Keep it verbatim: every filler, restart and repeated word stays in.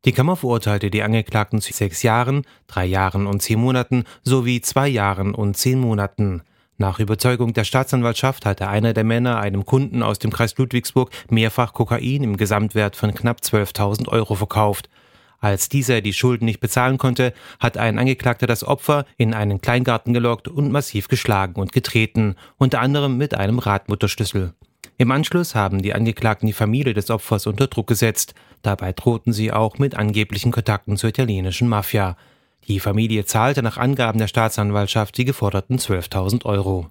Die Kammer verurteilte die Angeklagten zu sechs Jahren, drei Jahren und zehn Monaten sowie zwei Jahren und zehn Monaten. Nach Überzeugung der Staatsanwaltschaft hatte einer der Männer einem Kunden aus dem Kreis Ludwigsburg mehrfach Kokain im Gesamtwert von knapp zwölftausend Euro verkauft. Als dieser die Schulden nicht bezahlen konnte, hat ein Angeklagter das Opfer in einen Kleingarten gelockt und massiv geschlagen und getreten, unter anderem mit einem Radmutterschlüssel. Im Anschluss haben die Angeklagten die Familie des Opfers unter Druck gesetzt. Dabei drohten sie auch mit angeblichen Kontakten zur italienischen Mafia. Die Familie zahlte nach Angaben der Staatsanwaltschaft die geforderten zwölftausend Euro.